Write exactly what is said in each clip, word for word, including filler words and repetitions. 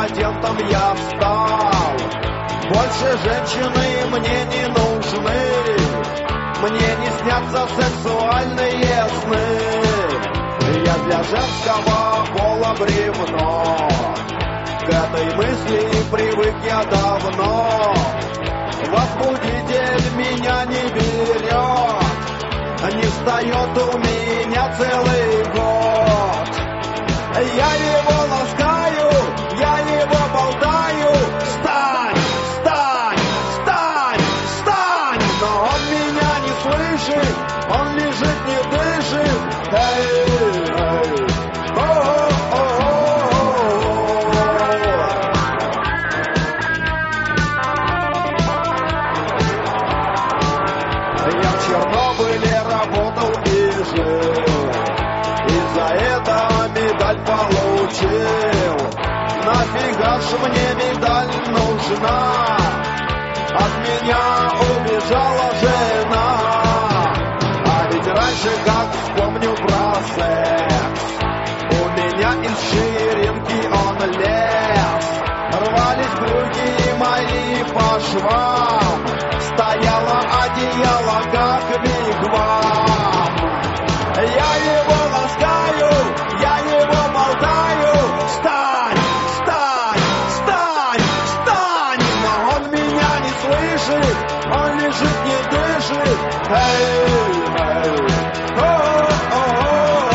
декадентом я стал. Больше женщины мне не нужны, мне не снятся сексуальные сны. Я для женского пола бревно, к этой мысли привык я давно. Возбудитель меня не берет, не встает у меня целый год. Я его ласкаю, я его болтаю. Встань, встань, встань, встань. Но он меня не слышит, он лежит, не дышит. Эй, эй, я в Чернобыле работал и жил, и за это медаль получил. Нафига ж мне медаль нужна? От меня убежала жена. А ведь раньше, как вспомню про секс, у меня из ширинки он лез. Рвались брюки мои по швам, стояло одеяло, как вигвам. Я его ласкаю, я его болтаю. Встань, встань, встань, встань. Но он меня не слышит, он лежит, не дышит. Эй, эй, о-о-о-о-о.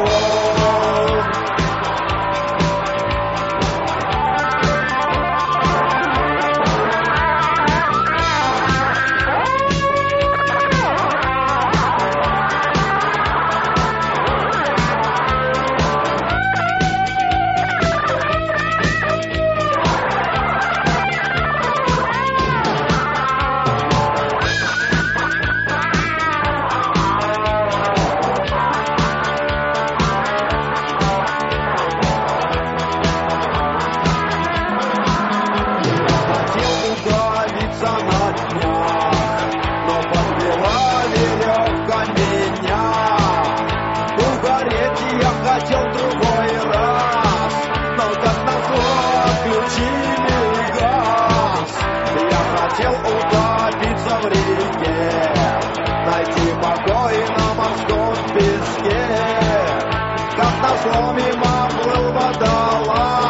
Хотел другой раз, но как назло отключили газ. Я хотел утопиться в реке, найти покой на морском песке. Как назло мимо плыл водолаз.